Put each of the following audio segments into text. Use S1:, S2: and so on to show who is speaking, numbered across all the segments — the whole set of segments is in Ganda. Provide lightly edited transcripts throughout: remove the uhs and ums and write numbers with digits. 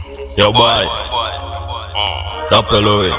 S1: Yo boy, Dapelo.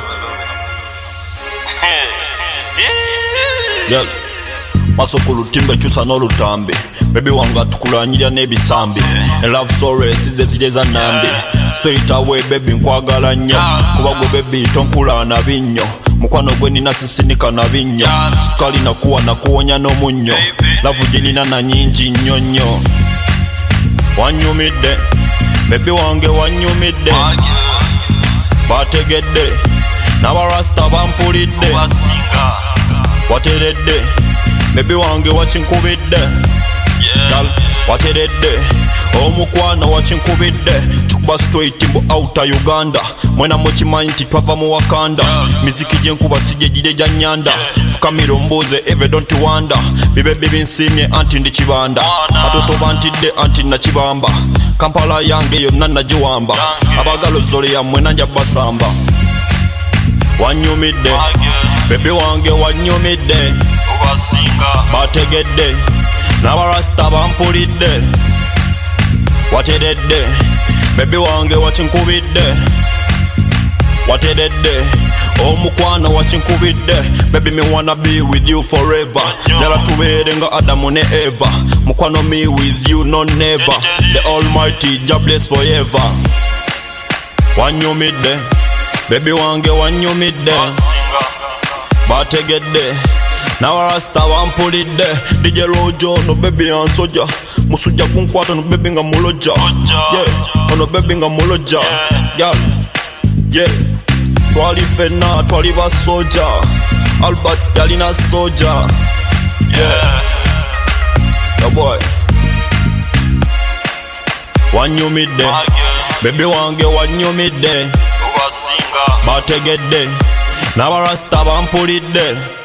S1: Girl, masokulu timbe chusa n'olutambi. Baby wanga tukulanyira n'ebisambi. And love stories zize zile za nambi. Straight away baby nkwagala nnyo. Kuba gwe baby tonkula na binnyo. Mukwano gwe nina sisinika na binnya. Sukali nakuwa nakuwonya n'omunnyo. Love jinina na nyingi nnyo nnyo. Wanyumidde baby wange wanyumidde. Bategedde n'abarasta bampulidde. Wateredde baby wange wakinkubidde. Wateredde omukwano wakinkubidde. Chikuba straight mbu outa Uganda. Mwena mukimanyi nti twava mu Wakanda. Miziki gyenkuba sije gire gya nyanda. Fukamiro mbuze eve don't wonder. Bibe binsimye anti ndi kibanda. Atoto bantidde anti nakibamba. Kampala yange yonna nagiwamba. Abagalo zole ya mwena nja basamba. Wanyumidde baby wange wanyumidde. Bategedde n'abarasta bampulidde. Wateredde baby wange wakinkubidde. Wateredde omukwano wakinkubidde. Baby me wanna be with you forever. Njala tubeere nga Adamu ne Eva. Mukwano me with you no never. The Almighty Jah bless forever. Wanyumidde baby wange wanyumidde. Bategedde n'abarasta bampulidde. DJ Rojo no baby ansoja. Musujja kunkwata no baby nga muloja. Yeah, no baby nga muloja. Yeah, yeah. Twali fena, twali basoja. Albert yalina soja. Yeah, yeah boy. Wanyumidde baby wange wanyumidde. Bategedde n'abarasta bampulidde.